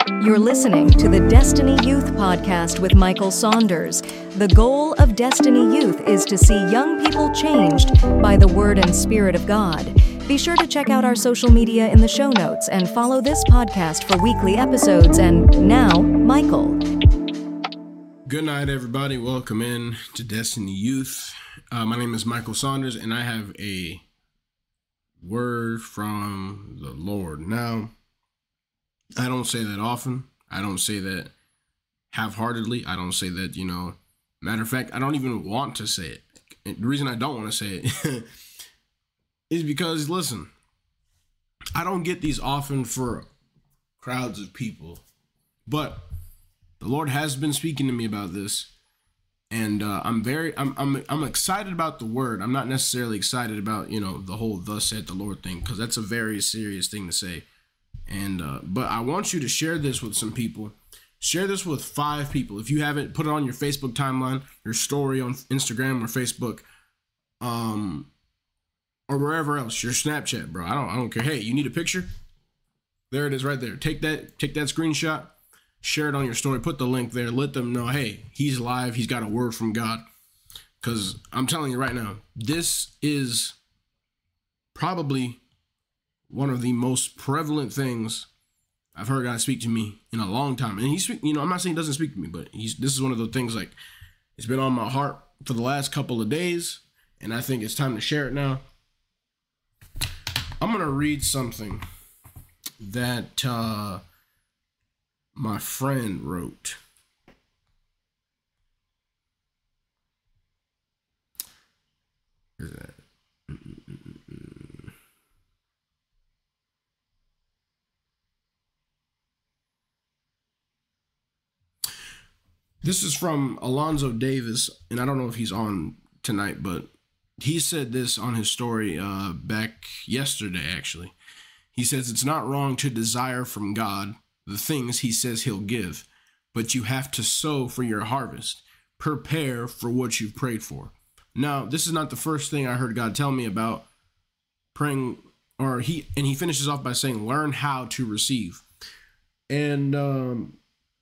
You're listening to the Destiny Youth Podcast with Michael Saunders. The goal of Destiny Youth is to see young people changed by the Word and Spirit of God. Be sure to check out our social media in the show notes and follow this podcast for weekly episodes. And now, Michael. Good night, everybody. Welcome in to Destiny Youth. My name is Michael Saunders, and I have a word from the Lord. Now, I don't say that often. I don't say that half-heartedly. I don't say that, matter of fact, I don't even want to say it. And the reason I don't want to say it is because, listen, I don't get these often for crowds of people, but the Lord has been speaking to me about this, and I'm excited about the word. I'm not necessarily excited about, the whole "thus said the Lord" thing, because that's a very serious thing to say. And but I want you to share this with some people. Share this with 5 people. If you haven't, put it on your Facebook timeline, your story on Instagram or Facebook, or wherever else, your Snapchat, bro. I don't care. Hey, you need a picture? There it is right there. Take that screenshot, share it on your story, put the link there, let them know, hey, he's live, he's got a word from God. Because I'm telling you right now, this is probably one of the most prevalent things I've heard God speak to me in a long time. And I'm not saying he doesn't speak to me, but this is one of those things, like, it's been on my heart for the last couple of days, and I think it's time to share it now. I'm going to read something that my friend wrote. Where's that? This is from Alonzo Davis, and I don't know if he's on tonight, but he said this on his story back yesterday, actually. He says, it's not wrong to desire from God the things he says he'll give, but you have to sow for your harvest. Prepare for what you've prayed for. Now, this is not the first thing I heard God tell me about praying, and he finishes off by saying, learn how to receive. And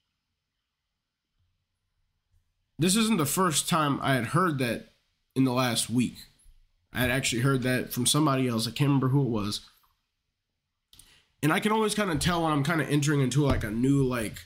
this isn't the first time I had heard that in the last week. I had actually heard that from somebody else. I can't remember who it was. And I can always kind of tell when I'm kind of entering into like a new, like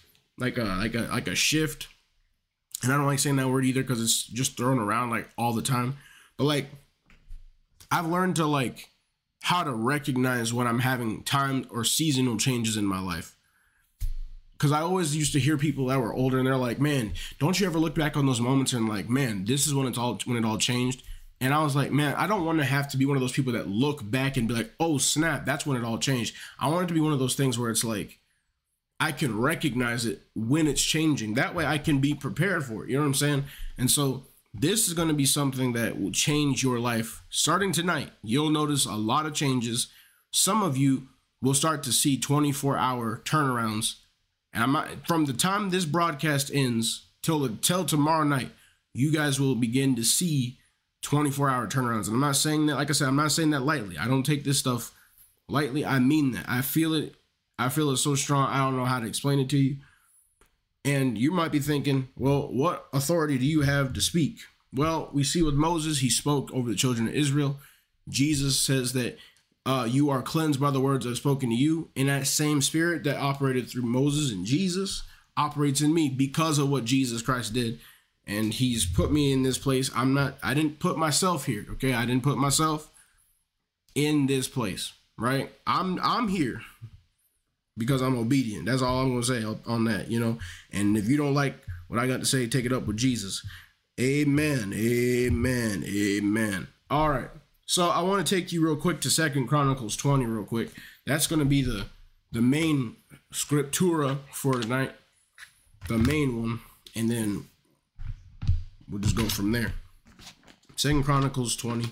a shift. And I don't like saying that word either, because it's just thrown around like all the time. But like, I've learned to like how to recognize when I'm having time or seasonal changes in my life. Because I always used to hear people that were older, and they're like, man, don't you ever look back on those moments and like, man, this is when it all changed. And I was like, man, I don't want to have to be one of those people that look back and be like, oh, snap, that's when it all changed. I want it to be one of those things where it's like, I can recognize it when it's changing. That way I can be prepared for it. You know what I'm saying? And so this is going to be something that will change your life. Starting tonight, you'll notice a lot of changes. Some of you will start to see 24-hour turnarounds. And from the time this broadcast ends till tomorrow night, you guys will begin to see 24-hour turnarounds. And I'm not saying that, like I said, I'm not saying that lightly. I don't take this stuff lightly. I mean that. I feel it. I feel it so strong. I don't know how to explain it to you. And you might be thinking, well, what authority do you have to speak? Well, we see with Moses, he spoke over the children of Israel. Jesus says that you are cleansed by the words I've spoken to you. And that same spirit that operated through Moses and Jesus operates in me because of what Jesus Christ did. And he's put me in this place. I didn't put myself here. Okay. I didn't put myself in this place, right? I'm here because I'm obedient. That's all I'm going to say on that, and if you don't like what I got to say, take it up with Jesus. Amen. Amen. Amen. All right. So I want to take you real quick to 2 Chronicles 20 real quick. That's going to be the main scriptura for tonight, the main one, and then we'll just go from there. 2 Chronicles 20.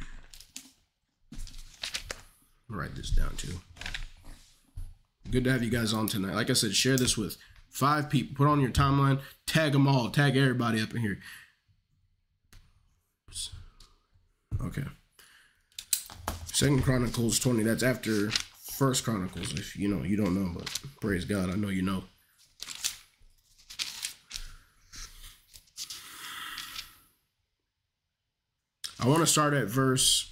I'll write this down too. Good to have you guys on tonight. Like I said, share this with 5 people. Put on your timeline. Tag them all. Tag everybody up in here. Okay. 2 Chronicles 20. That's after 1 Chronicles. If you don't know, but praise God, I know you know. I want to start at verse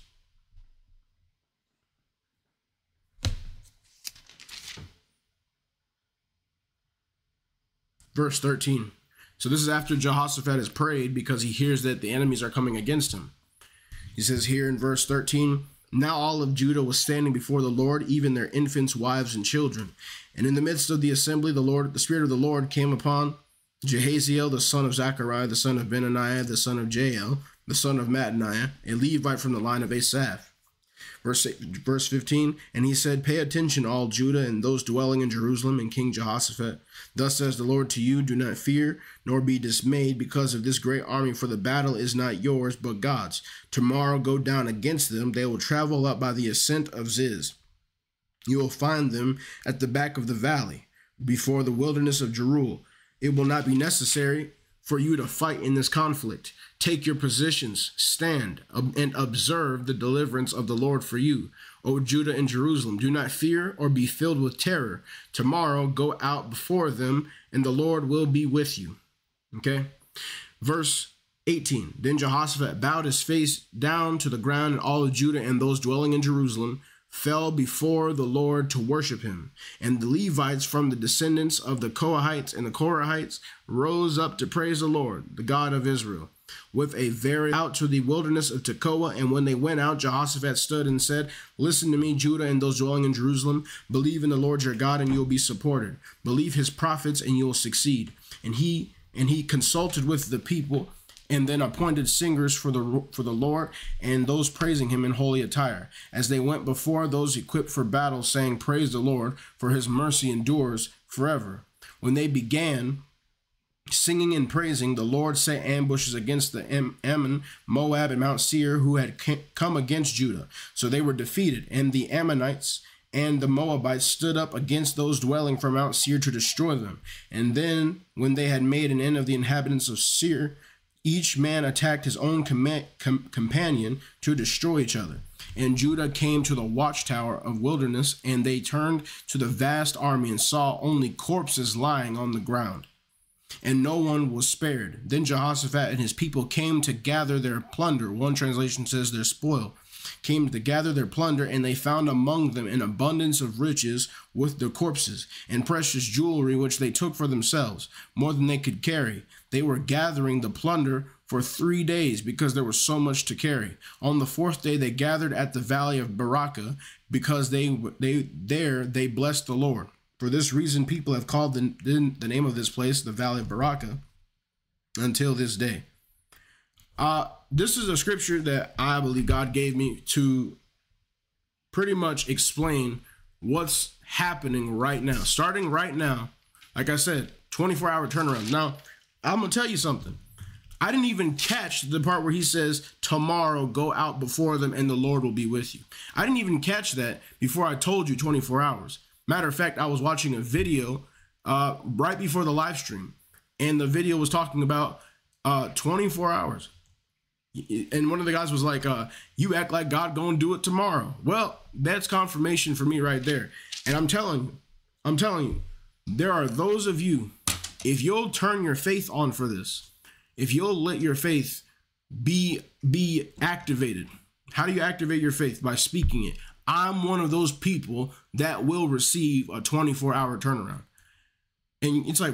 13. So this is after Jehoshaphat has prayed because he hears that the enemies are coming against him. He says here in verse 13, now all of Judah was standing before the Lord, even their infants, wives, and children. And in the midst of the assembly, the Spirit of the Lord came upon Jehaziel, the son of Zechariah, the son of Benaniah, the son of Jael, the son of Mattaniah, a Levite from the line of Asaph. Verse 15, and he said, pay attention, all Judah and those dwelling in Jerusalem, and King Jehoshaphat. Thus says the Lord to you, do not fear, nor be dismayed because of this great army, for the battle is not yours, but God's. Tomorrow go down against them. They will travel up by the ascent of Ziz. You will find them at the back of the valley, before the wilderness of Jeruel. It will not be necessary for you to fight in this conflict. Take your positions, stand, and observe the deliverance of the Lord for you. O Judah and Jerusalem, do not fear or be filled with terror. Tomorrow go out before them, and the Lord will be with you. Okay? Verse 18, then Jehoshaphat bowed his face down to the ground, and all of Judah and those dwelling in Jerusalem fell before the Lord to worship him. And the Levites from the descendants of the Kohathites and the Korahites rose up to praise the Lord, the God of Israel, with a very out to the wilderness of Tekoa. And when they went out, Jehoshaphat stood and said, listen to me, Judah and those dwelling in Jerusalem. Believe in the Lord your God, and you will be supported. Believe his prophets, and you will succeed. And he consulted with the people, and then appointed singers for the Lord, and those praising him in holy attire, as they went before those equipped for battle, saying, praise the Lord, for his mercy endures forever. When they began singing and praising, the Lord set ambushes against the Ammon, Moab, and Mount Seir, who had come against Judah. So they were defeated, and the Ammonites and the Moabites stood up against those dwelling from Mount Seir to destroy them. And then, when they had made an end of the inhabitants of Seir, each man attacked his own companion to destroy each other. And Judah came to the watchtower of wilderness, and they turned to the vast army and saw only corpses lying on the ground, and no one was spared. Then Jehoshaphat and his people came to gather their plunder. One translation says their spoil. Came to gather their plunder, and they found among them an abundance of riches with their corpses, and precious jewelry which they took for themselves, more than they could carry. They were gathering the plunder for 3 days because there was so much to carry. On the 4th day they gathered at the valley of Barakah, because they blessed the Lord. For this reason people have called the name of this place the Valley of Barakah until this day. This is a scripture that I believe God gave me to pretty much explain what's happening right now. Starting right now, like I said, 24-hour turnaround. Now, I'm going to tell you something. I didn't even catch the part where he says, tomorrow go out before them and the Lord will be with you. I didn't even catch that before I told you 24 hours. Matter of fact, I was watching a video right before the live stream, and the video was talking about 24 hours. And one of the guys was like, you act like God gonna do it tomorrow. Well, that's confirmation for me right there. And I'm telling you, there are those of you, if you'll turn your faith on for this, if you'll let your faith be activated. How do you activate your faith? By speaking it. I'm one of those people that will receive a 24-hour turnaround. And it's like,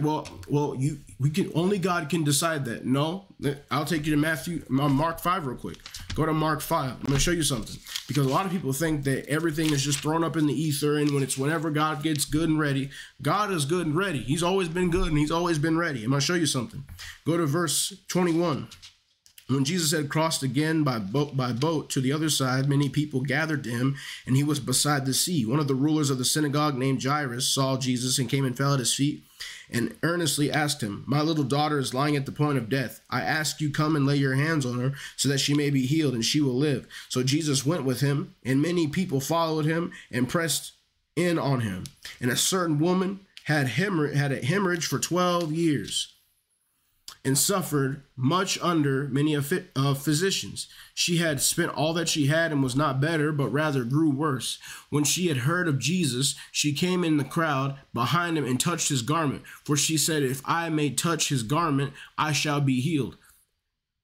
only God can decide that. No, I'll take you to Mark 5 real quick. Go to Mark 5. I'm going to show you something. Because a lot of people think that everything is just thrown up in the ether, and whenever God gets good and ready, God is good and ready. He's always been good and he's always been ready. I'm going to show you something. Go to verse 21. When Jesus had crossed again by boat to the other side, many people gathered to him, and he was beside the sea. One of the rulers of the synagogue named Jairus saw Jesus and came and fell at his feet and earnestly asked him, my little daughter is lying at the point of death. I ask you, come and lay your hands on her so that she may be healed and she will live. So Jesus went with him, and many people followed him and pressed in on him. And a certain woman had a hemorrhage for 12 years. And suffered much under many physicians. She had spent all that she had and was not better, but rather grew worse. When she had heard of Jesus, she came in the crowd behind him and touched his garment. For she said, if I may touch his garment, I shall be healed.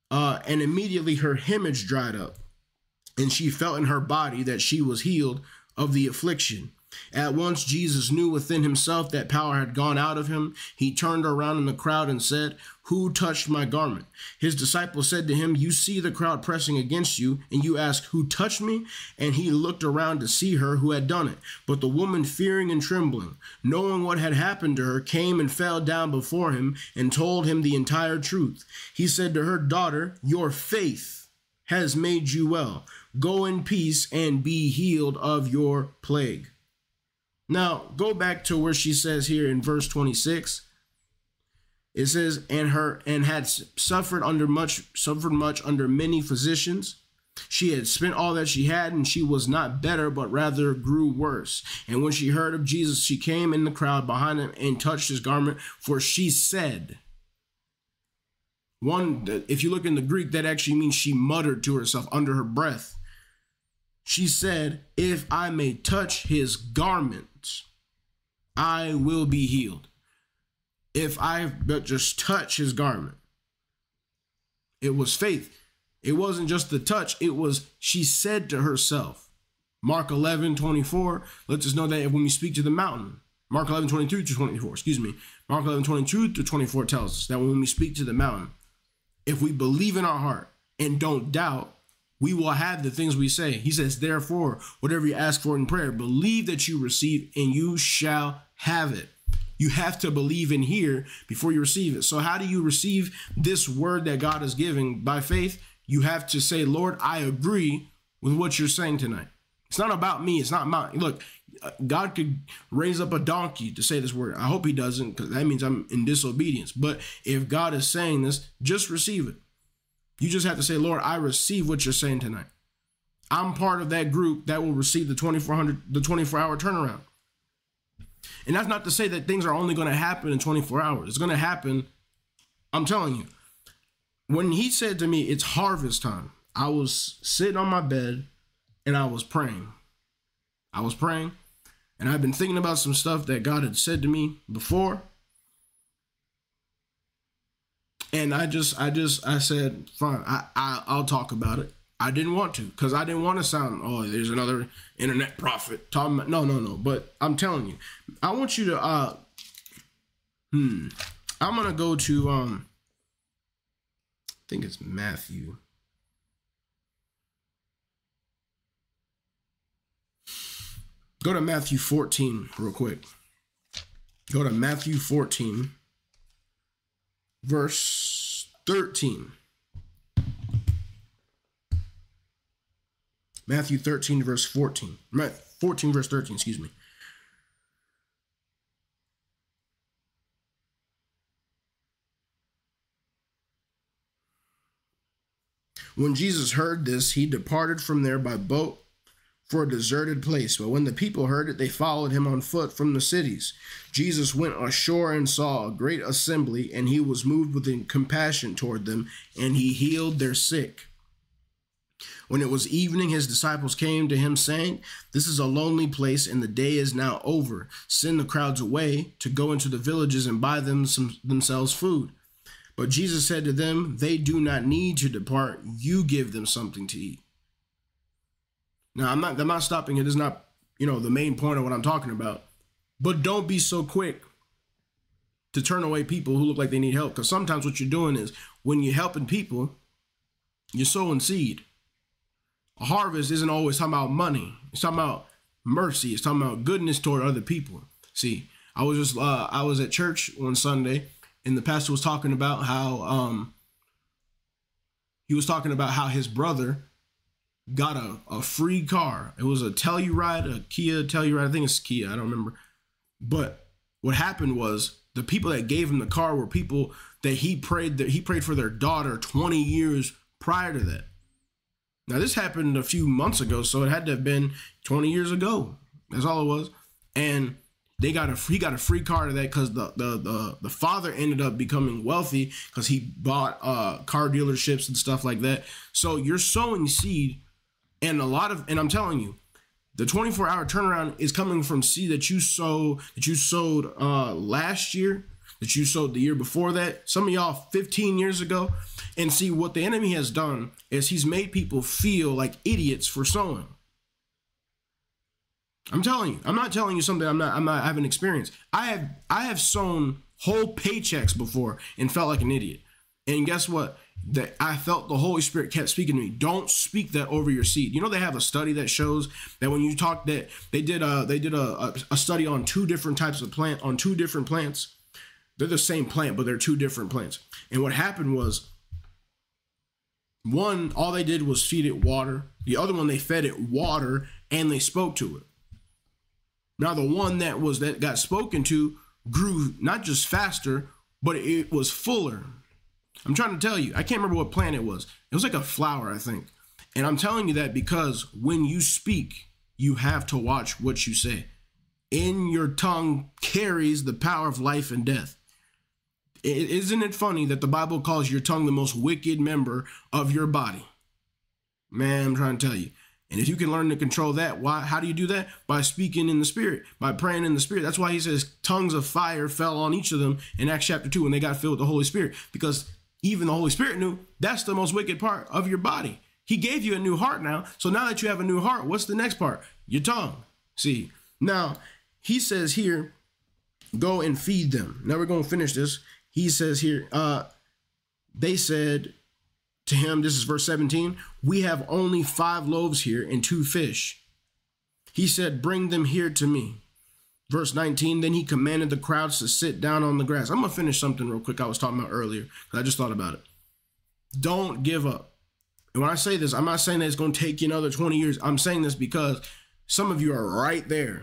And immediately her hemorrhage dried up, and she felt in her body that she was healed of the affliction. At once Jesus knew within himself that power had gone out of him. He turned around in the crowd and said, "Who touched my garment?" His disciples said to him, "You see the crowd pressing against you, and you ask, 'Who touched me?'" And he looked around to see her who had done it. But the woman, fearing and trembling, knowing what had happened to her, came and fell down before him and told him the entire truth. He said to her, "Daughter, your faith has made you well. Go in peace and be healed of your plague." Now, go back to where she says here in verse 26. It says, and had suffered much under many physicians. She had spent all that she had, and she was not better, but rather grew worse. And when she heard of Jesus, she came in the crowd behind him and touched his garment, for she said, if you look in the Greek, that actually means she muttered to herself under her breath. She said, "If I may touch his garment, I will be healed." If I but just touch his garment. It was faith. It wasn't just the touch. It was, she said to herself. Mark 11:24 lets us know that when we speak to the mountain. Mark 11:22-24, excuse me. Mark 11:22-24 tells us that when we speak to the mountain, if we believe in our heart and don't doubt, we will have the things we say. He says, therefore, whatever you ask for in prayer, believe that you receive and you shall have it. You have to believe and hear before you receive it. So how do you receive this word that God is giving? By faith, you have to say, Lord, I agree with what you're saying tonight. It's not about me. It's not mine. Look, God could raise up a donkey to say this word. I hope he doesn't, because that means I'm in disobedience. But if God is saying this, just receive it. You just have to say, Lord, I receive what you're saying tonight. I'm part of that group that will receive the 24-hour turnaround. And that's not to say that things are only going to happen in 24 hours. It's going to happen. I'm telling you, when he said to me, it's harvest time, I was sitting on my bed and I was praying. And I've been thinking about some stuff that God had said to me before. And I said, fine, I'll talk about it. I didn't want to, because I didn't want to sound, oh, there's another internet prophet talking about, no. But I'm telling you, I want you to, I'm going to go to, I think it's Matthew. Go to Matthew 14 real quick. Go to Matthew 14. Verse 13. Matthew 13, verse 14. 14, verse 13, excuse me. When Jesus heard this, he departed from there by boat for a deserted place. But when the people heard it, they followed him on foot from the cities. Jesus went ashore and saw a great assembly, and he was moved with compassion toward them, and he healed their sick. When it was evening, his disciples came to him, saying, "This is a lonely place, and the day is now over. Send the crowds away to go into the villages and buy themselves food." But Jesus said to them, "They do not need to depart. You give them something to eat." Now, I'm not stopping here. This is not, the main point of what I'm talking about. But don't be so quick to turn away people who look like they need help. Because sometimes what you're doing is, when you're helping people, you're sowing seed. A harvest isn't always talking about money. It's talking about mercy. It's talking about goodness toward other people. See, I was at church one Sunday, and the pastor was talking about how his brother got a free car. It was a Telluride, a Kia Telluride. I think it's Kia. I don't remember. But what happened was, the people that gave him the car were people that he prayed for their daughter 20 years prior to that. Now, this happened a few months ago, so it had to have been 20 years ago. That's all it was. And he got a free car to that because the father ended up becoming wealthy because he bought car dealerships and stuff like that. So you're sowing seed, and I'm telling you, the 24-hour turnaround is coming from seed that you sowed last year, that you sowed the year before that. Some of y'all 15 years ago. And see, what the enemy has done is he's made people feel like idiots for sowing. I'm telling you, I'm not telling you something I haven't experienced. I have sown whole paychecks before and felt like an idiot. And guess what? That I felt the Holy Spirit kept speaking to me. Don't speak that over your seed. You know, they have a study that shows that when you talk, that they did a study on two different types of plant, on two different plants. They're the same plant, but they're two different plants. And what happened was, one, all they did was feed it water. The other one, they fed it water and they spoke to it. Now, the one that got spoken to grew not just faster, but it was fuller. I'm trying to tell you, I can't remember what plant it was. It was like a flower, I think. And I'm telling you that because when you speak, you have to watch what you say. In your tongue carries the power of life and death. Isn't it funny that the Bible calls your tongue the most wicked member of your body? Man, I'm trying to tell you. And if you can learn to control that, how do you do that? By speaking in the Spirit, by praying in the Spirit. That's why he says tongues of fire fell on each of them in Acts chapter 2 when they got filled with the Holy Spirit. Because even the Holy Spirit knew that's the most wicked part of your body. He gave you a new heart now. So now that you have a new heart, what's the next part? Your tongue. See, now he says here, go and feed them. Now we're going to finish this. He says here, they said to him, this is verse 17, we have only 5 loaves here and 2 fish. He said, bring them here to me. Verse 19, then he commanded the crowds to sit down on the grass. I'm going to finish something real quick I was talking about earlier, because I just thought about it. Don't give up. And when I say this, I'm not saying that it's going to take you another 20 years. I'm saying this because some of you are right there.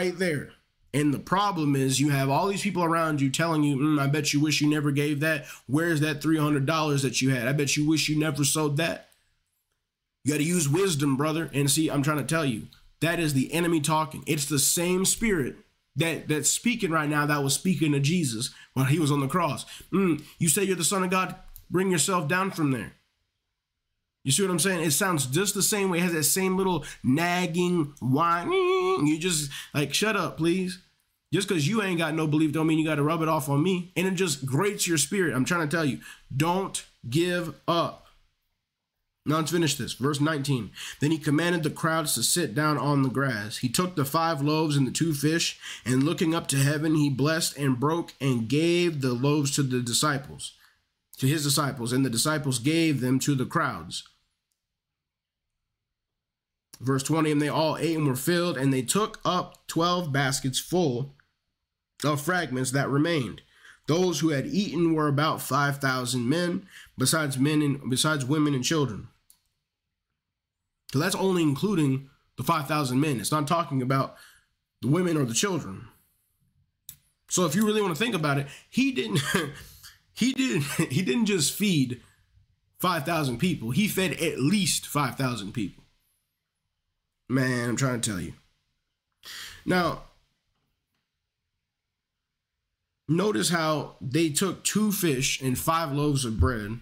And the problem is you have all these people around you telling you, I bet you wish you never gave that. Where's that $300 that you had? I bet you wish you never sold that. You got to use wisdom, brother. And see, I'm trying to tell you, that is the enemy talking. It's the same spirit that's speaking right now that was speaking to Jesus while he was on the cross. You say you're the Son of God, bring yourself down from there. You see what I'm saying? It sounds just the same way. It has that same little nagging whine. You just like, shut up, please. Just because you ain't got no belief don't mean you got to rub it off on me. And it just grates your spirit. I'm trying to tell you, don't give up. Now let's finish this. Verse 19. Then he commanded the crowds to sit down on the grass. He took the 5 loaves and the 2 fish, and looking up to heaven, he blessed and broke and gave the loaves to his disciples, and the disciples gave them to the crowds. Verse 20, and they all ate and were filled, and they took up 12 baskets full of fragments that remained. Those who had eaten were about 5,000 men, besides women and children. So that's only including the 5,000 men. It's not talking about the women or the children. So if you really want to think about it, he didn't just feed 5,000 people. He fed at least 5,000 people. Man, I'm trying to tell you. Now, notice how they took 2 fish and 5 loaves of bread.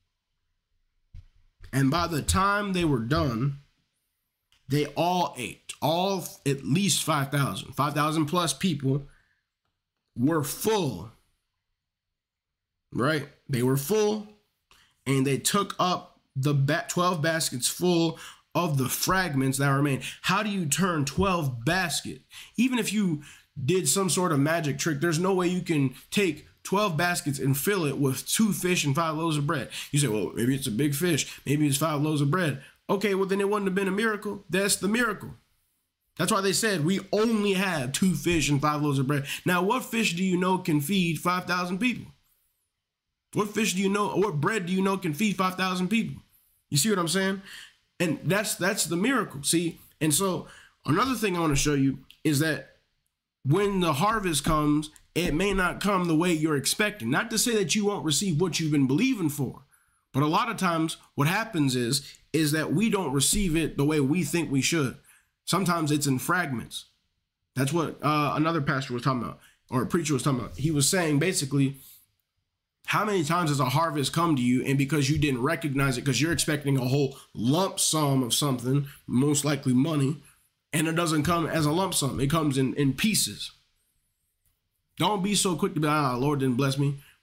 And by the time they were done, they all ate. At least 5,000. 5,000 plus people were full. Right? They were full. And they took up the 12 baskets full of the fragments that remain. How do you turn 12 baskets? Even if you did some sort of magic trick, there's no way you can take 12 baskets and fill it with 2 fish and 5 loaves of bread. You say, well, maybe it's a big fish. Maybe it's 5 loaves of bread. Okay, well, then it wouldn't have been a miracle. That's the miracle. That's why they said we only have 2 fish and 5 loaves of bread. Now, what fish do you know can feed 5,000 people? What fish do you know, or what bread do you know can feed 5,000 people? You see what I'm saying? And that's the miracle, see? And so another thing I want to show you is that when the harvest comes, it may not come the way you're expecting. Not to say that you won't receive what you've been believing for, but a lot of times what happens is that we don't receive it the way we think we should. Sometimes it's in fragments. That's what another pastor was talking about, or a preacher was talking about. He was saying basically, how many times has a harvest come to you, and because you didn't recognize it, because you're expecting a whole lump sum of something, most likely money, and it doesn't come as a lump sum. It comes in pieces. Don't be so quick to be, Lord didn't bless me.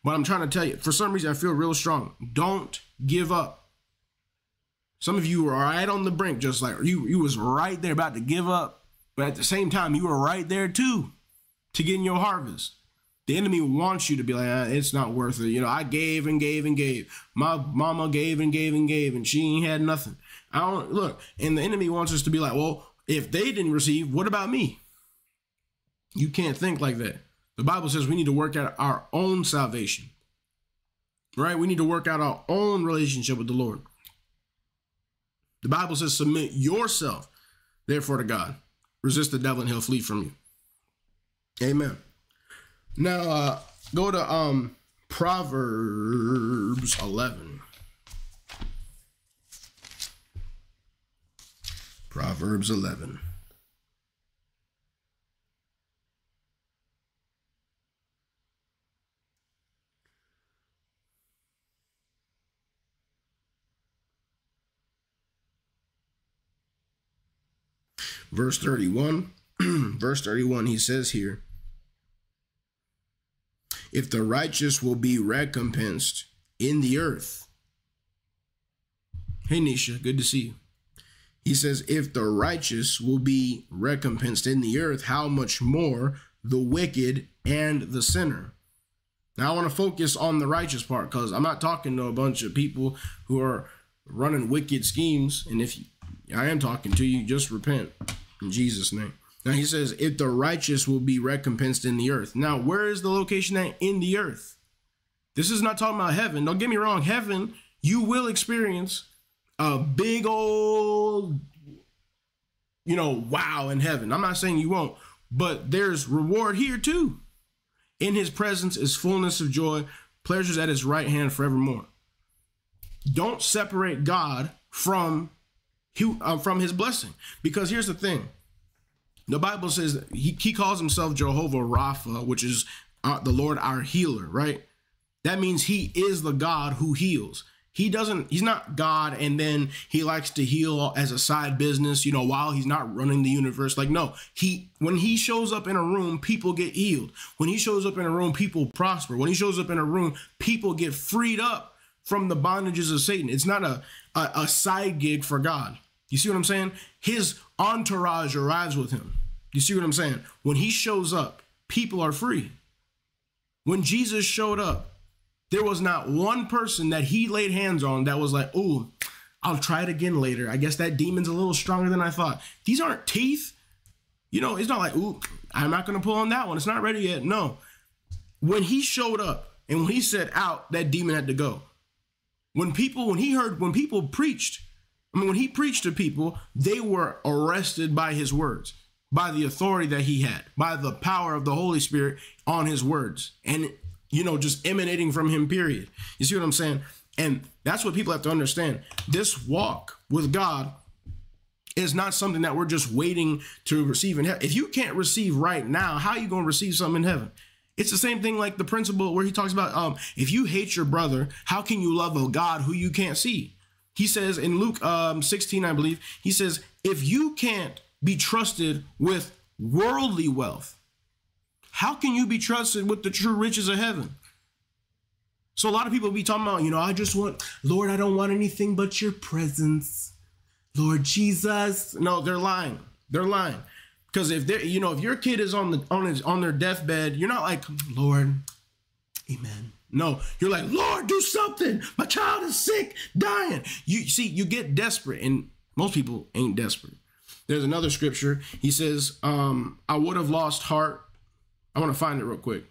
But I'm trying to tell you, for some reason, I feel real strong. Don't give up. Some of you were right on the brink, just like you was right there about to give up. But at the same time, you were right there too to getting your harvest. The enemy wants you to be like, it's not worth it. You know, I gave and gave and gave. My mama gave and gave and gave, and she ain't had nothing. I don't look. And the enemy wants us to be like, well, if they didn't receive, what about me? You can't think like that. The Bible says we need to work out our own salvation, right? We need to work out our own relationship with the Lord. The Bible says, submit yourself, therefore, to God. Resist the devil and he'll flee from you. Amen. Now, go to Proverbs 11. Proverbs 11. Verse 31. Verse 31, he says here, if the righteous will be recompensed in the earth. Hey, Nisha, good to see you. He says, if the righteous will be recompensed in the earth, how much more the wicked and the sinner? Now, I want to focus on the righteous part because I'm not talking to a bunch of people who are running wicked schemes. And if I am talking to you, just repent in Jesus' name. Now, he says, if the righteous will be recompensed in the earth. Now, where is the location at in the earth? This is not talking about heaven. Don't get me wrong. Heaven, you will experience a big old, wow in heaven. I'm not saying you won't, but there's reward here too. In his presence is fullness of joy, pleasures at his right hand forevermore. Don't separate God from his blessing, because here's the thing. The Bible says he calls himself Jehovah Rapha, which is the Lord our healer, right? That means he is the God who heals. He's not God and then he likes to heal as a side business, while he's not running the universe. Like, no, when he shows up in a room, people get healed. When he shows up in a room, people prosper. When he shows up in a room, people get freed up from the bondages of Satan. It's not a side gig for God. You see what I'm saying? His entourage arrives with him. You see what I'm saying? When he shows up, people are free. When Jesus showed up, there was not one person that he laid hands on that was like, oh, I'll try it again later. I guess that demon's a little stronger than I thought. These aren't teeth. It's not like, ooh, I'm not going to pull on that one. It's not ready yet. No. When he showed up and when he said out, that demon had to go. When he preached, when he preached to people, they were arrested by his words, by the authority that he had, by the power of the Holy Spirit on his words. And just emanating from him, period. You see what I'm saying? And that's what people have to understand. This walk with God is not something that we're just waiting to receive in heaven. If you can't receive right now, how are you going to receive something in heaven? It's the same thing like the principle where he talks about, if you hate your brother, how can you love a God who you can't see? He says in Luke 16, I believe, he says, if you can't be trusted with worldly wealth, how can you be trusted with the true riches of heaven? So a lot of people be talking about, Lord, I don't want anything but your presence. Lord Jesus. No, they're lying. They're lying. Because if your kid is on their deathbed, you're not like, Lord, amen. No, you're like, Lord, do something. My child is sick, dying. You get desperate, and most people ain't desperate. There's another scripture. He says, I would have lost heart. I want to find it real quick.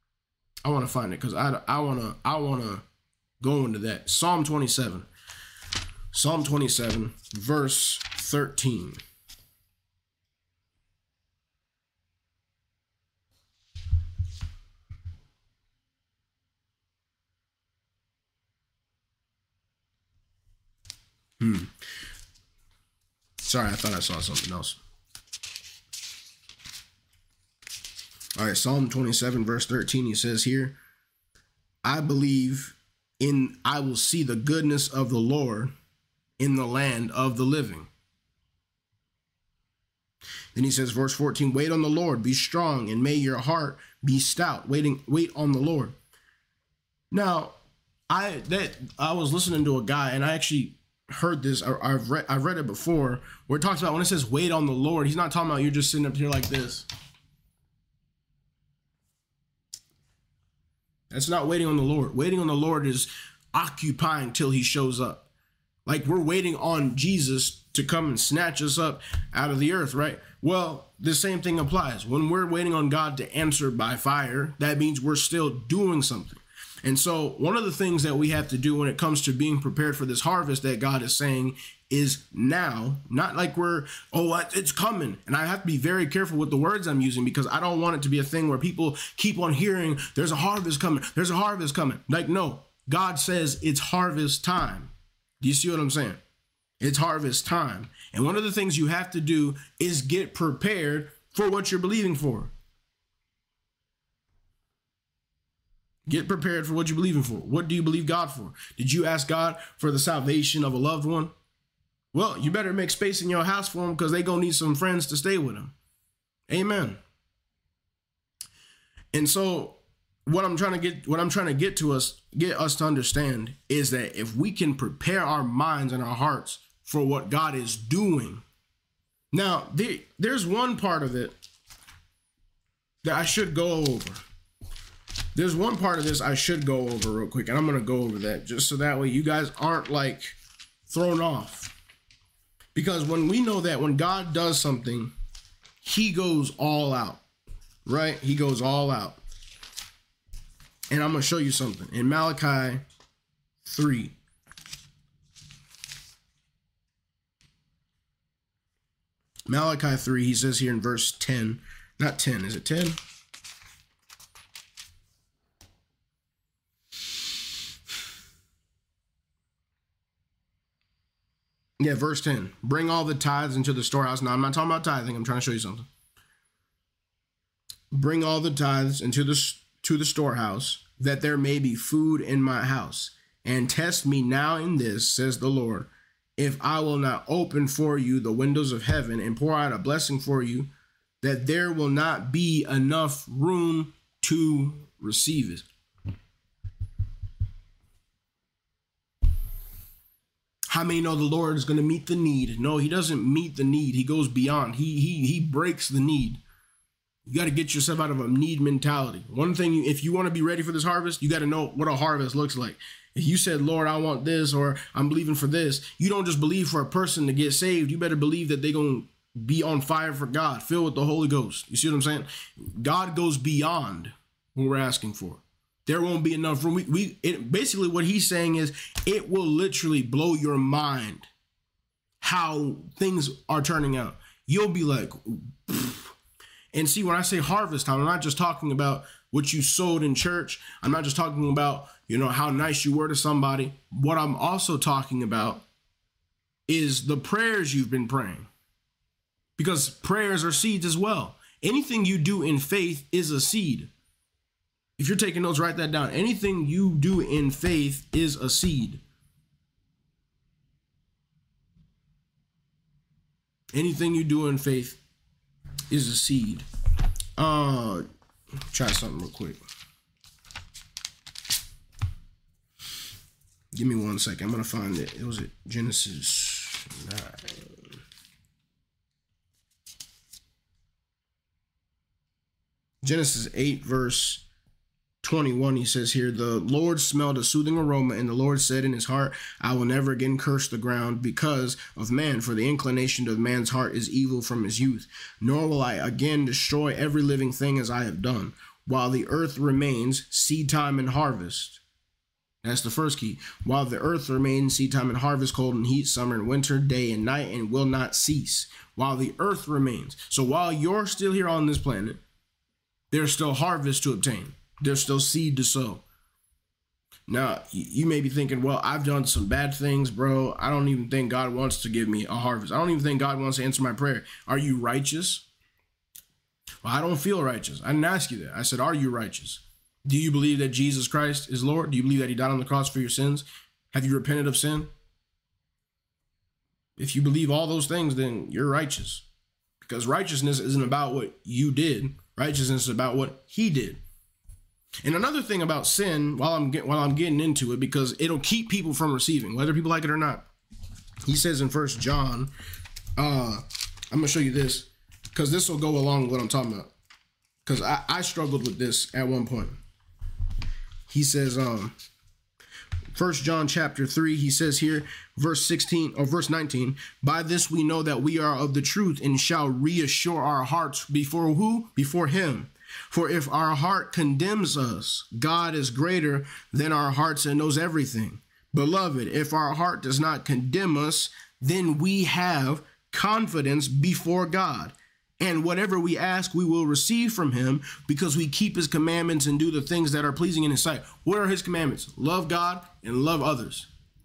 I want to find it because I want to go into that. Psalm 27. Psalm 27, verse 13. Sorry, I thought I saw something else. All right, Psalm 27, verse 13, he says here, I will see the goodness of the Lord in the land of the living. Then he says, verse 14, wait on the Lord, be strong, and may your heart be stout. Wait on the Lord. Now, I was listening to a guy, and I actually heard this. I've read it before, where it talks about when it says wait on the Lord, he's not talking about you're just sitting up here like this. That's not waiting on the Lord. Waiting on the Lord is occupying till he shows up. Like we're waiting on Jesus to come and snatch us up out of the earth, right? Well, the same thing applies. When we're waiting on God to answer by fire, that means we're still doing something. And so one of the things that we have to do when it comes to being prepared for this harvest that God is saying is now, not like it's coming. And I have to be very careful with the words I'm using, because I don't want it to be a thing where people keep on hearing there's a harvest coming. There's a harvest coming. Like, no, God says it's harvest time. Do you see what I'm saying? It's harvest time. And one of the things you have to do is get prepared for what you're believing for. Get prepared for what you're believing for. What do you believe God for? Did you ask God for the salvation of a loved one? Well, you better make space in your house for them, because they're going to need some friends to stay with them. Amen. And so what I'm trying to get us to understand is that if we can prepare our minds and our hearts for what God is doing. Now, there's one part of it that I should go over. There's one part of this I should go over real quick, and I'm going to go over that just so that way you guys aren't like thrown off. Because when we know that when God does something, he goes all out, right? He goes all out. And I'm going to show you something in Malachi 3. Malachi 3, he says here in verse 10, not 10, is it 10? Yeah, verse 10. Bring all the tithes into the storehouse. Now, I'm not talking about tithing. I'm trying to show you something. Bring all the tithes to the storehouse, that there may be food in my house. And test me now in this, says the Lord, if I will not open for you the windows of heaven and pour out a blessing for you, that there will not be enough room to receive it. How many know the Lord is going to meet the need? No, he doesn't meet the need. He goes beyond. He breaks the need. You got to get yourself out of a need mentality. One thing, if you want to be ready for this harvest, you got to know what a harvest looks like. If you said, Lord, I want this, or I'm believing for this, you don't just believe for a person to get saved. You better believe that they're going to be on fire for God, filled with the Holy Ghost. You see what I'm saying? God goes beyond what we're asking for. There won't be enough room. Basically what he's saying is it will literally blow your mind how things are turning out. You'll be like, pfft. And see, when I say harvest time, I'm not just talking about what you sowed in church. I'm not just talking about, how nice you were to somebody. What I'm also talking about is the prayers you've been praying, because prayers are seeds as well. Anything you do in faith is a seed. If you're taking notes, write that down. Anything you do in faith is a seed. Anything you do in faith is a seed. Try something real quick. Give me 1 second. I'm going to find it. It was at Genesis 9. Genesis 8, verse 21, he says here, the Lord smelled a soothing aroma, and the Lord said in his heart, I will never again curse the ground because of man, for the inclination of man's heart is evil from his youth. Nor will I again destroy every living thing as I have done. While the earth remains, seed time and harvest. That's the first key. While the earth remains, seed time and harvest, cold and heat, summer and winter, day and night, and will not cease. While the earth remains. So while you're still here on this planet, there's still harvest to obtain. There's still seed to sow. Now, you may be thinking, well, I've done some bad things, bro. I don't even think God wants to give me a harvest. I don't even think God wants to answer my prayer. Are you righteous? Well, I don't feel righteous. I didn't ask you that. I said, are you righteous? Do you believe that Jesus Christ is Lord? Do you believe that he died on the cross for your sins? Have you repented of sin? If you believe all those things, then you're righteous. Because righteousness isn't about what you did. Righteousness is about what he did. And another thing about sin, while I'm getting into it, because it'll keep people from receiving, whether people like it or not. He says in 1 John, I'm going to show you this, because this will go along with what I'm talking about. Because I struggled with this at one point. He says, 1 John chapter 3, he says here, verse 19, by this we know that we are of the truth and shall reassure our hearts before who? Before him. For if our heart condemns us, God is greater than our hearts and knows everything. Beloved, if our heart does not condemn us, then we have confidence before God. And whatever we ask, we will receive from him because we keep his commandments and do the things that are pleasing in his sight. What are his commandments? Love God and love others.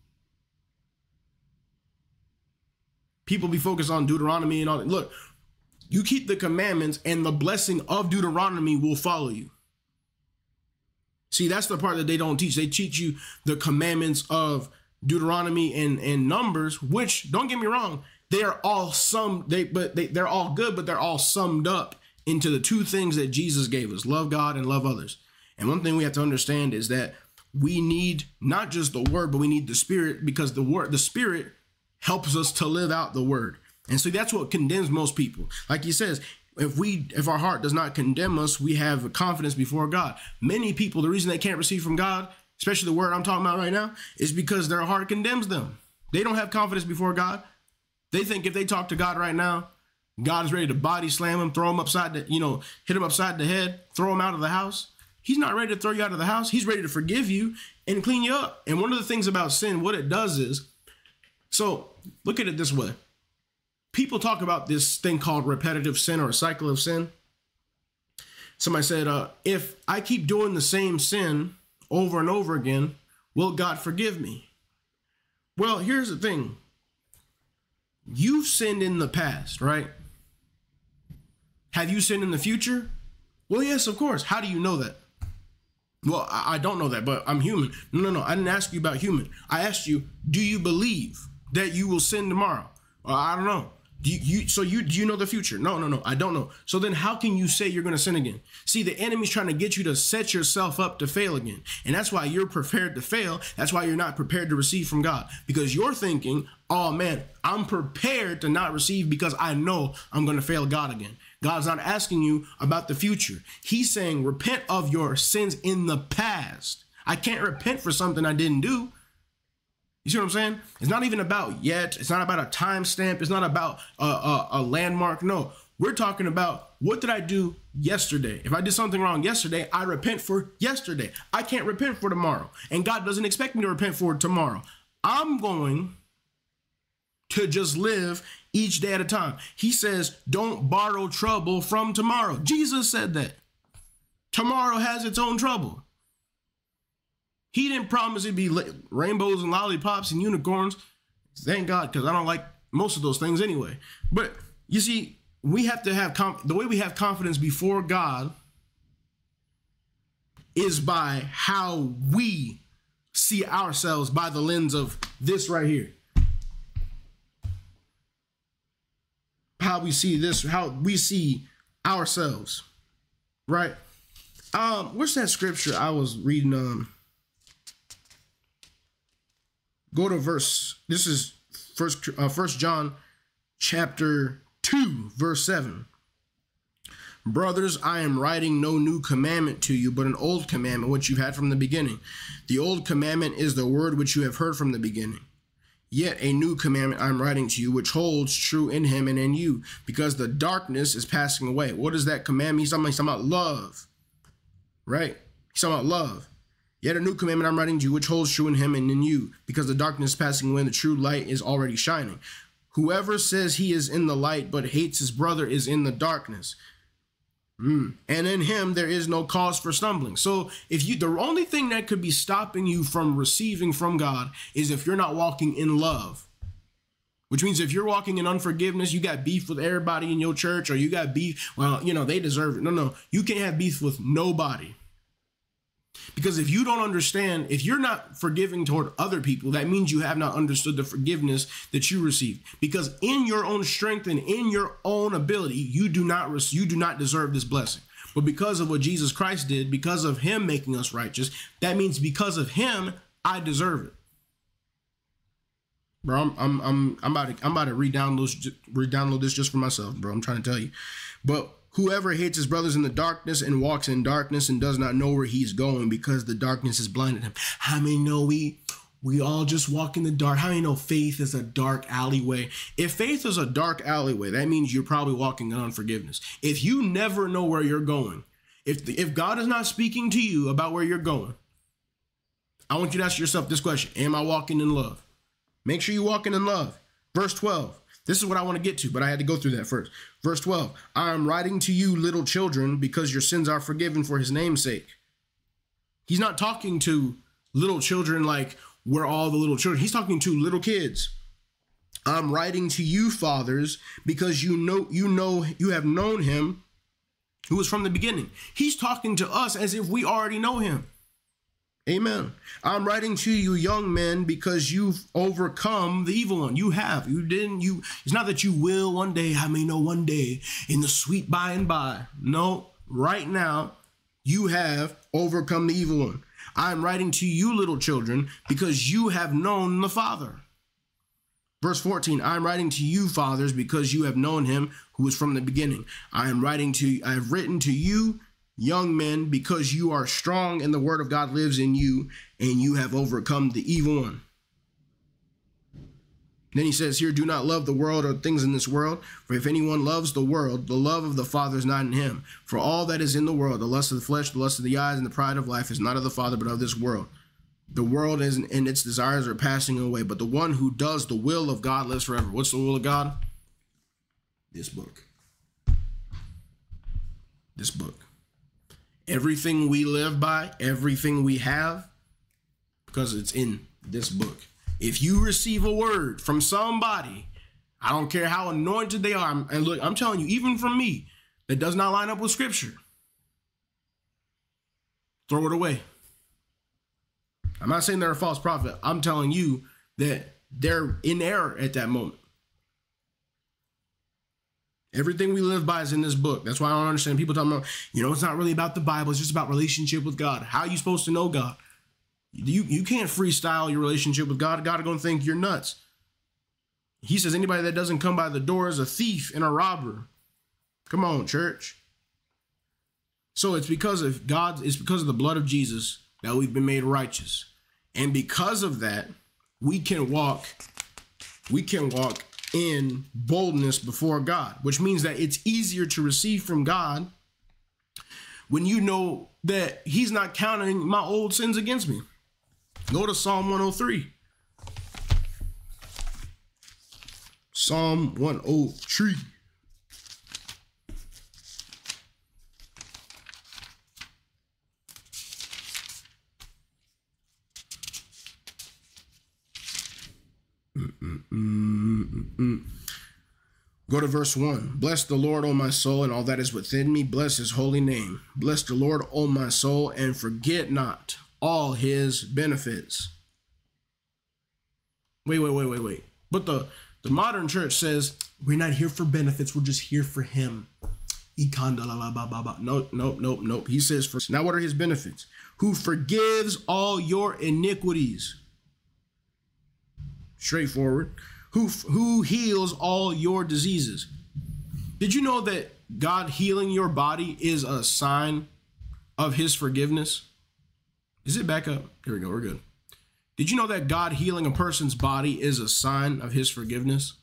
People be focused on Deuteronomy and all that. Look, you keep the commandments and the blessing of Deuteronomy will follow you. See, that's the part that they don't teach. They teach you the commandments of Deuteronomy and Numbers, which, don't get me wrong, they are all they're all good, but they're all summed up into the two things that Jesus gave us: love God and love others. And one thing we have to understand is that we need not just the word, but we need the spirit, because the spirit helps us to live out the word. And so that's what condemns most people. Like he says, if our heart does not condemn us, we have confidence before God. Many people, the reason they can't receive from God, especially the word I'm talking about right now, is because their heart condemns them. They don't have confidence before God. They think if they talk to God right now, God is ready to body slam him, throw him upside hit him upside the head, throw him out of the house. He's not ready to throw you out of the house. He's ready to forgive you and clean you up. And one of the things about sin, what it does is, so look at it this way. People talk about this thing called repetitive sin or a cycle of sin. Somebody said, if I keep doing the same sin over and over again, will God forgive me? Well, here's the thing. You've sinned in the past, right? Have you sinned in the future? Well, yes, of course. How do you know that? Well, I don't know that, but I'm human. No. I didn't ask you about human. I asked you, do you believe that you will sin tomorrow? I don't know. Do you know the future? No, I don't know. So then how can you say you're going to sin again? See, the enemy's trying to get you to set yourself up to fail again. And that's why you're prepared to fail. That's why you're not prepared to receive from God, because you're thinking, oh man, I'm prepared to not receive because I know I'm going to fail God again. God's not asking you about the future. He's saying, repent of your sins in the past. I can't repent for something I didn't do. You see what I'm saying? It's not even about yet. It's not about a timestamp. It's not about a landmark. No, we're talking about, what did I do yesterday? If I did something wrong yesterday, I repent for yesterday. I can't repent for tomorrow. And God doesn't expect me to repent for tomorrow. I'm going to just live each day at a time. He says, don't borrow trouble from tomorrow. Jesus said that. Tomorrow has its own trouble. He didn't promise it'd be rainbows and lollipops and unicorns. Thank God, because I don't like most of those things anyway. But you see, we have to have the way we have confidence before God is by how we see ourselves by the lens of this right here. How we see this, how we see ourselves, right? What's that scripture I was reading? Go to verse. This is First John chapter 2, verse 7. Brothers, I am writing no new commandment to you, but an old commandment which you had from the beginning. The old commandment is the word which you have heard from the beginning. Yet a new commandment I am writing to you, which holds true in him and in you, because the darkness is passing away. What is that commandment? He's talking about love, right? He's talking about love. Yet a new commandment I'm writing to you, which holds true in him and in you, because the darkness is passing away and the true light is already shining. Whoever says he is in the light but hates his brother is in the darkness. And in him there is no cause for stumbling. So the only thing that could be stopping you from receiving from God is if you're not walking in love. Which means if you're walking in unforgiveness, you got beef with everybody in your church, or you got beef, well, they deserve it. No, you can't have beef with nobody. Because if you don't understand, if you're not forgiving toward other people, that means you have not understood the forgiveness that you received. Because in your own strength and in your own ability, you do not deserve this blessing. But because of what Jesus Christ did, because of him making us righteous, that means because of him, I deserve it. Bro, I'm about to re-download this just for myself, bro. I'm trying to tell you. But whoever hates his brothers in the darkness and walks in darkness and does not know where he's going because the darkness has blinded him. How many know we all just walk in the dark? How many know faith is a dark alleyway? If faith is a dark alleyway, that means you're probably walking in unforgiveness. If you never know where you're going, if God is not speaking to you about where you're going, I want you to ask yourself this question. Am I walking in love? Make sure you're walking in love. Verse 12. This is what I want to get to, but I had to go through that first. Verse 12. I am writing to you, little children, because your sins are forgiven for his name's sake. He's not talking to little children like we're all the little children. He's talking to little kids. I'm writing to you, fathers, because you have known him who was from the beginning. He's talking to us as if we already know him. Amen. I'm writing to you, young men, because you've overcome the evil one. You have. You didn't. It's not that you will one day. I may know one day in the sweet by and by. No, right now, you have overcome the evil one. I'm writing to you, little children, because you have known the Father. Verse 14, I'm writing to you, fathers, because you have known him who was from the beginning. I have written to you, young men, because you are strong and the word of God lives in you and you have overcome the evil one. Then he says here, do not love the world or things in this world, for if anyone loves the world, the love of the Father is not in him. For all that is in the world, the lust of the flesh, the lust of the eyes, and the pride of life is not of the Father, but of this world. The world and its desires are passing away, but the one who does the will of God lives forever. What's the will of God? This book. This book. Everything we live by, everything we have, because it's in this book. If you receive a word from somebody, I don't care how anointed they are, and look, I'm telling you, even from me, that does not line up with scripture, throw it away. I'm not saying they're a false prophet. I'm telling you that they're in error at that moment. Everything we live by is in this book. That's why I don't understand people talking about, it's not really about the Bible. It's just about relationship with God. How are you supposed to know God? You can't freestyle your relationship with God. God is going to think you're nuts. He says anybody that doesn't come by the door is a thief and a robber. Come on, church. So it's because of God. It's because of the blood of Jesus that we've been made righteous. And because of that, we can walk in boldness before God, which means that it's easier to receive from God when you know that he's not counting my old sins against me. Go to Psalm 103. Psalm 103. Go to verse 1. Bless the Lord, O my soul, and all that is within me. Bless his holy name. Bless the Lord, O my soul, and forget not all his benefits. Wait. But the modern church says, we're not here for benefits. We're just here for him. Nope. He says, now what are his benefits? Who forgives all your iniquities. Straightforward. Who heals all your diseases. Did you know that God healing your body is a sign of his forgiveness? Is it back up? Here we go. We're good. Did you know that God healing a person's body is a sign of his forgiveness?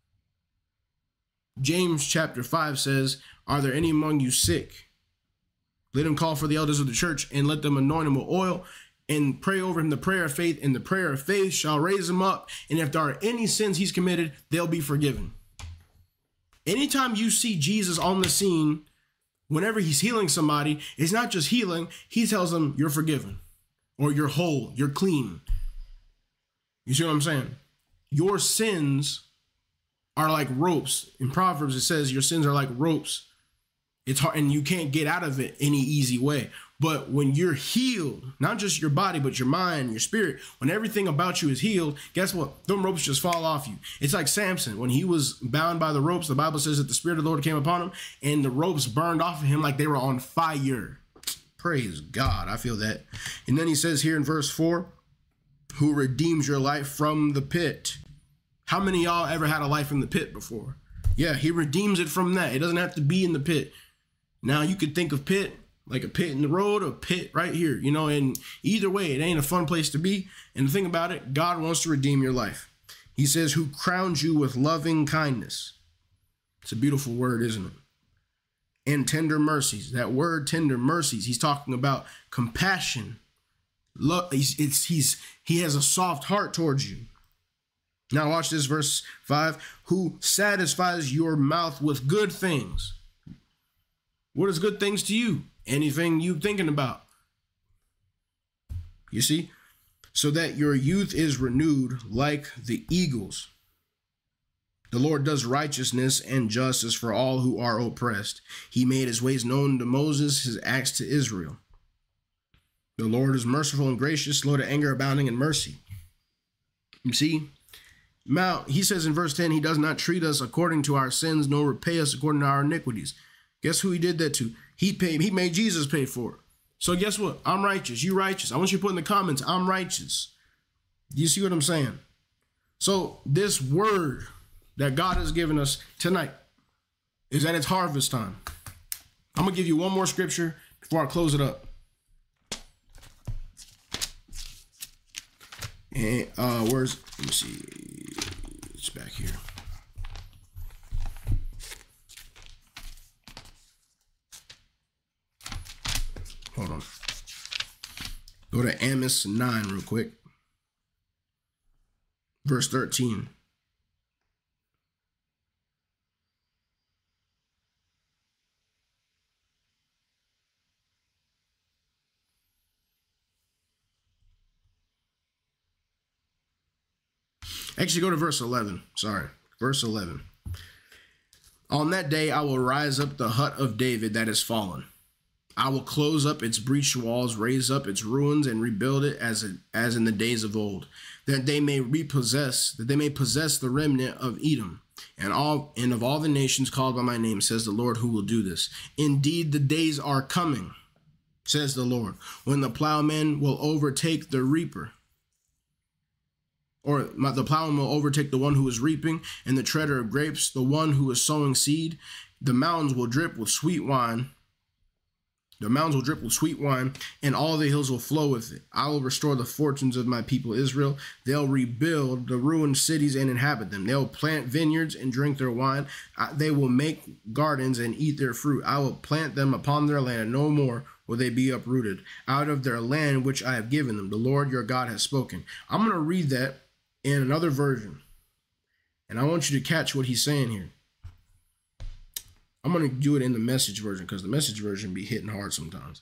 James chapter 5 says, are there any among you sick? Let him call for the elders of the church and let them anoint him with oil and pray over him the prayer of faith, and the prayer of faith shall raise him up. And if there are any sins he's committed, they'll be forgiven. Anytime you see Jesus on the scene, whenever he's healing somebody, it's not just healing. He tells them you're forgiven or you're whole, you're clean. You see what I'm saying? Your sins are like ropes. In Proverbs, it says your sins are like ropes. It's hard and you can't get out of it any easy way. But when you're healed, not just your body, but your mind, your spirit, when everything about you is healed, guess what? Them ropes just fall off you. It's like Samson. When he was bound by the ropes, the Bible says that the Spirit of the Lord came upon him and the ropes burned off of him like they were on fire. Praise God. I feel that. And then he says here in verse 4, who redeems your life from the pit. How many of y'all ever had a life in the pit before? Yeah, he redeems it from that. It doesn't have to be in the pit. Now you could think of pit like a pit in the road, or a pit right here, and either way, it ain't a fun place to be. And the thing about it, God wants to redeem your life. He says, who crowns you with loving kindness. It's a beautiful word, isn't it? And tender mercies. That word, tender mercies, he's talking about compassion. Love. He has a soft heart towards you. Now watch this, verse 5. Who satisfies your mouth with good things. What is good things to you? Anything you thinking about. You see? So that your youth is renewed like the eagles. The Lord does righteousness and justice for all who are oppressed. He made his ways known to Moses, his acts to Israel. The Lord is merciful and gracious, slow to anger, abounding in mercy. You see? Now, he says in verse 10, he does not treat us according to our sins, nor repay us according to our iniquities. Guess who he did that to? He made Jesus pay for it. So guess what? I'm righteous. You righteous. I want you to put in the comments, I'm righteous. You see what I'm saying? So this word that God has given us tonight is that it's harvest time. I'm going to give you one more scripture before I close it up. And let me see. It's back here. Hold on. Go to Amos 9 real quick. Verse 13. Actually, go to verse 11. Sorry. Verse 11. On that day, I will rise up the hut of David that is fallen. I will close up its breached walls, raise up its ruins, and rebuild it as in the days of old, that they may possess the remnant of Edom, and of all the nations called by my name, says the Lord, who will do this. Indeed, the days are coming, says the Lord, when the plowman will overtake the reaper, or the plowman will overtake the one who is reaping, and the treader of grapes, the one who is sowing seed. The mountains will drip with sweet wine. The mountains will drip with sweet wine, and all the hills will flow with it. I will restore the fortunes of my people Israel. They'll rebuild the ruined cities and inhabit them. They'll plant vineyards and drink their wine. They will make gardens and eat their fruit. I will plant them upon their land. No more will they be uprooted out of their land which I have given them. The Lord your God has spoken. I'm going to read that in another version, and I want you to catch what he's saying here. I'm going to do it in the Message version because the Message version be hitting hard sometimes.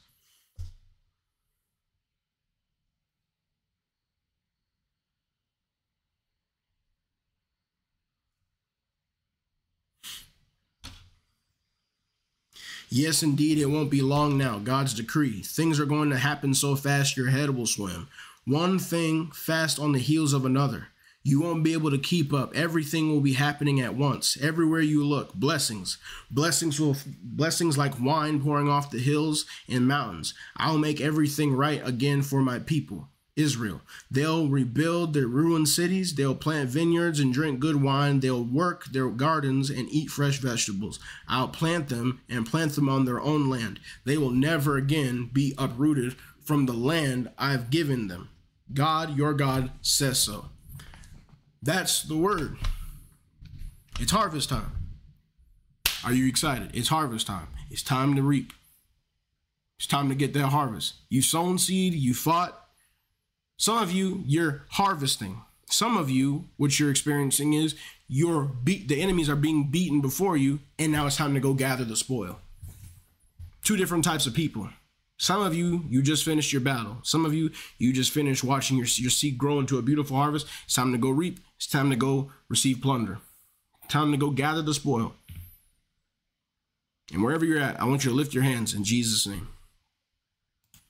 Yes, indeed, it won't be long now. God's decree. Things are going to happen so fast your head will swim. One thing fast on the heels of another. You won't be able to keep up. Everything will be happening at once. Everywhere you look, blessings. Blessings like wine pouring off the hills and mountains. I'll make everything right again for my people, Israel. They'll rebuild their ruined cities. They'll plant vineyards and drink good wine. They'll work their gardens and eat fresh vegetables. I'll plant them and plant them on their own land. They will never again be uprooted from the land I've given them. God, your God, says so. That's the word. It's harvest time. Are you excited? It's harvest time. It's time to reap. It's time to get that harvest. You sown seed, you fought. Some of you, you're harvesting. Some of you, what you're experiencing is the enemies are being beaten before you, and now it's time to go gather the spoil. Two different types of people. Some of you, you just finished your battle. Some of you, you just finished watching your seed grow into a beautiful harvest. It's time to go reap. It's time to go receive plunder. Time to go gather the spoil. And wherever you're at, I want you to lift your hands in Jesus' name.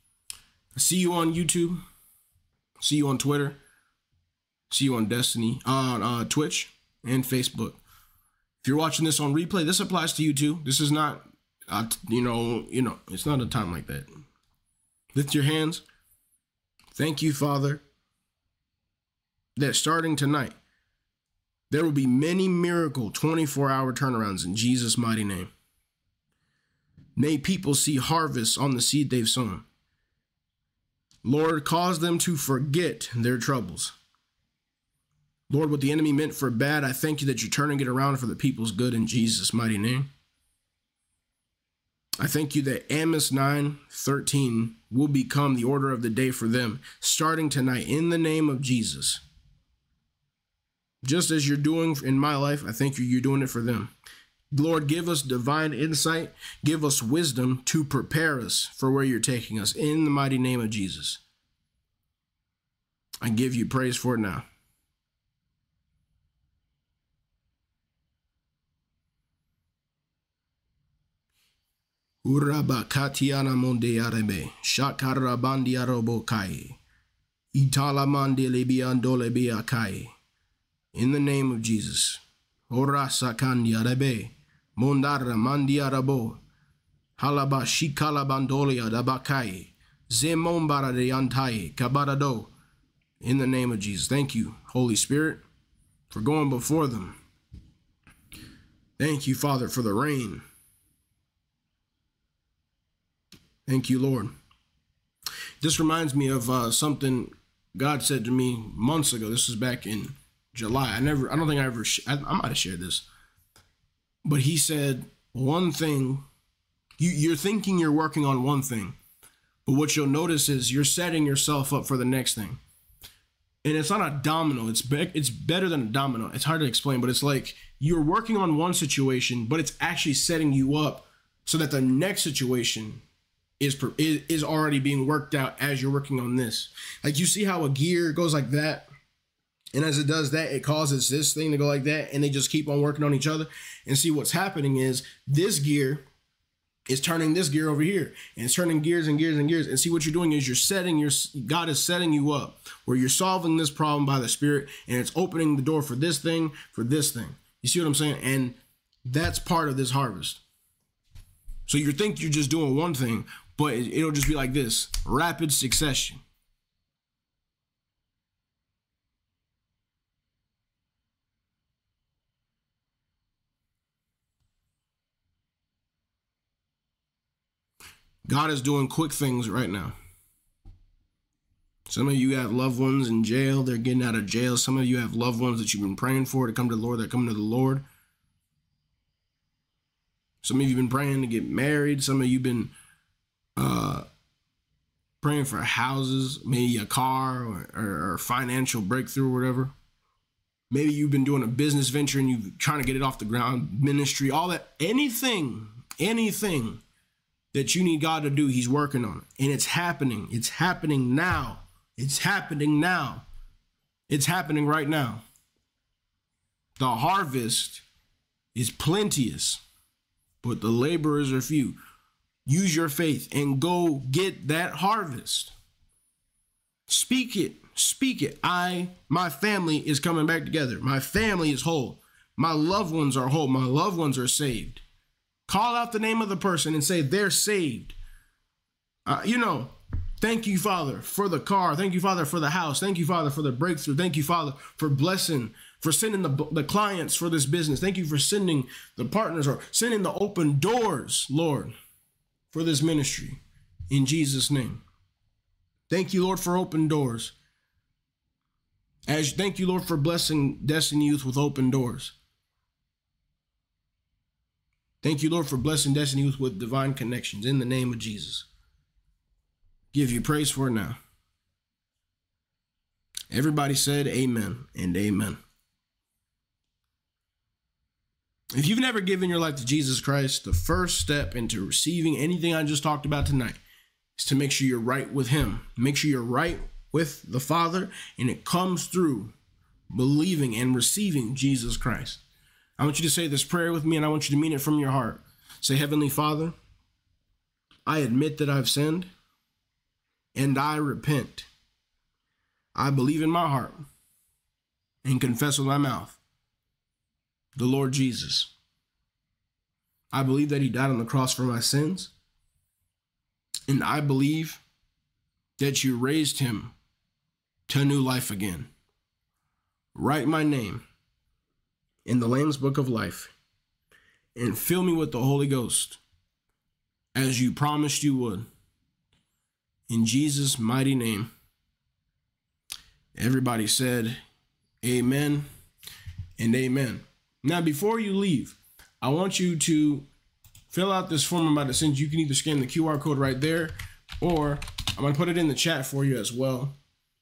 See you on YouTube. See you on Twitter. See you on Destiny, on Twitch and Facebook. If you're watching this on replay, this applies to you too. This is not, it's not a time like that. Lift your hands. Thank you, Father, that starting tonight, there will be many miracle 24-hour turnarounds in Jesus' mighty name. May people see harvest on the seed they've sown. Lord, cause them to forget their troubles. Lord, what the enemy meant for bad, I thank you that you're turning it around for the people's good in Jesus' mighty name. I thank you that Amos 9:13 will become the order of the day for them, starting tonight in the name of Jesus. Just as you're doing in my life, I thank you, you're doing it for them. Lord, give us divine insight, give us wisdom to prepare us for where you're taking us in the mighty name of Jesus. I give you praise for it now. Urabakatiana monde arebe, shakarabandi arobo kai, italamande lebiandole beakai. In the name of Jesus. Ora sakandi arebe, mondara mandi arabo, halaba shikalabandolia dabakai, zemombara de antai, kabarado. In the name of Jesus. Thank you, Holy Spirit, for going before them. Thank you, Father, for the rain. Thank you, Lord. This reminds me of something God said to me months ago. This was back in July. I might have shared this. But he said, one thing, you're thinking you're working on one thing, but what you'll notice is you're setting yourself up for the next thing. And it's not a domino. It's better than a domino. It's hard to explain, but it's like you're working on one situation, but it's actually setting you up so that the next situation is already being worked out as you're working on this. Like you see how a gear goes like that, and as it does that, it causes this thing to go like that, and they just keep on working on each other. And see what's happening is this gear is turning this gear over here, and it's turning gears and gears and gears. And see what you're doing is God is setting you up where you're solving this problem by the Spirit, and it's opening the door for this thing, for this thing. You see what I'm saying? And that's part of this harvest. So you think you're just doing one thing, but it'll just be like this, rapid succession. God is doing quick things right now. Some of you have loved ones in jail. They're getting out of jail. Some of you have loved ones that you've been praying for to come to the Lord. They're coming to the Lord. Some of you have been praying to get married. Some of you have been praying for houses, maybe a car or financial breakthrough or whatever. Maybe you've been doing a business venture and you're trying to get it off the ground, ministry, all that, anything that you need God to do, he's working on it. And it's happening. It's happening now. It's happening now. It's happening right now. The harvest is plenteous, but the laborers are few. Use your faith and go get that harvest. Speak it. Speak it. My family is coming back together. My family is whole. My loved ones are whole. My loved ones are saved. Call out the name of the person and say they're saved. Thank you, Father, for the car. Thank you, Father, for the house. Thank you, Father, for the breakthrough. Thank you, Father, for blessing, for sending the clients for this business. Thank you for sending the partners or sending the open doors, Lord, for this ministry. In Jesus' name. Thank you, Lord, for open doors. Thank you, Lord, for blessing Destiny Youth with open doors. Thank you, Lord, for blessing Destiny Youth with divine connections in the name of Jesus. Give you praise for it now. Everybody said amen and amen. If you've never given your life to Jesus Christ, the first step into receiving anything I just talked about tonight is to make sure you're right with him. Make sure you're right with the Father, and it comes through believing and receiving Jesus Christ. I want you to say this prayer with me, and I want you to mean it from your heart. Say, Heavenly Father, I admit that I've sinned. and I repent. I believe in my heart and confess with my mouth the Lord Jesus. I believe that he died on the cross for my sins, and I believe that you raised him to new life again. Write my name in the Lamb's Book of Life and fill me with the Holy Ghost as you promised you would. In Jesus' mighty name. Everybody said amen and amen. Now, before you leave, I want you to fill out this form I'm about to send you. You can either scan the QR code right there, or I'm going to put it in the chat for you as well.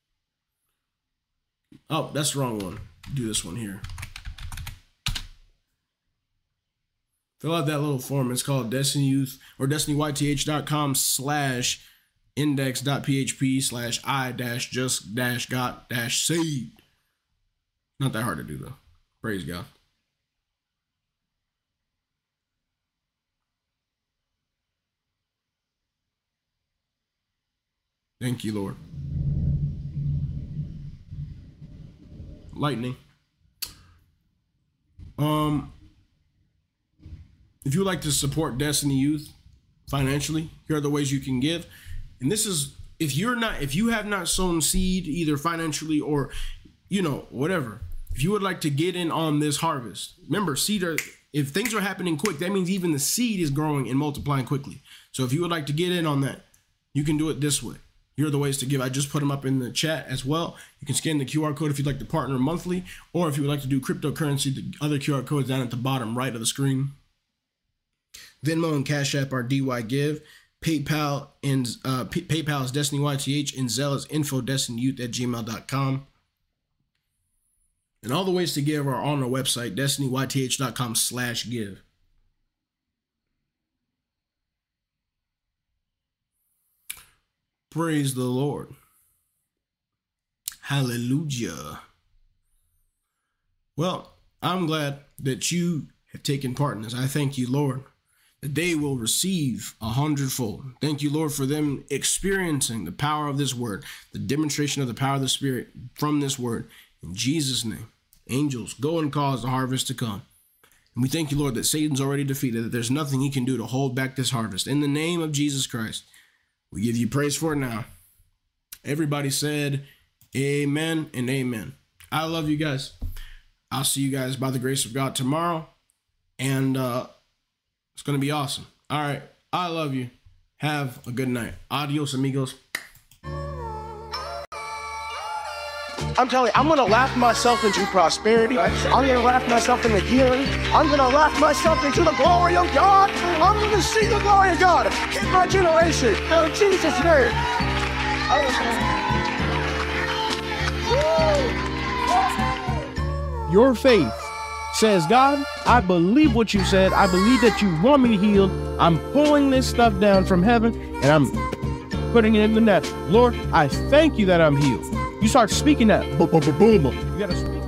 Oh, that's the wrong one. Do this one here. Fill out that little form. It's called Destiny Youth or destinyth.com/index.php/I-just-got-saved. Not that hard to do though. Praise God. Thank you, Lord. Lightning. If you would like to support Destiny Youth financially, here are the ways you can give. And this is, if you have not sown seed, either financially or, whatever, if you would like to get in on this harvest, remember, if things are happening quick, that means even the seed is growing and multiplying quickly. So if you would like to get in on that, you can do it this way. Here are the ways to give. I just put them up in the chat as well. You can scan the QR code if you'd like to partner monthly, or if you would like to do cryptocurrency, the other QR codes down at the bottom right of the screen. Venmo and Cash App are DY Give. PayPal is DestinyYTH, and Zelle is info.destinyyouth@gmail.com. And all the ways to give are on our website, destinyYTH.com/give. Praise the Lord. Hallelujah. Well, I'm glad that you have taken part in this. I thank you, Lord, that they will receive 100-fold. Thank you, Lord, for them experiencing the power of this word, the demonstration of the power of the Spirit from this word. In Jesus' name, angels, go and cause the harvest to come. And we thank you, Lord, that Satan's already defeated, that there's nothing he can do to hold back this harvest. In the name of Jesus Christ, we give you praise for it now. Everybody said amen and amen. I love you guys. I'll see you guys by the grace of God tomorrow. And it's going to be awesome. All right. I love you. Have a good night. Adios, amigos. I'm telling you, I'm going to laugh myself into prosperity. I'm going to laugh myself into healing. I'm going to laugh myself into the glory of God. I'm going to see the glory of God in my generation. In Jesus' name. Your faith says, God, I believe what you said. I believe that you want me healed. I'm pulling this stuff down from heaven and I'm putting it in the net. Lord, I thank you that I'm healed. You start speaking that. Boom, boom, boom, boom. You got to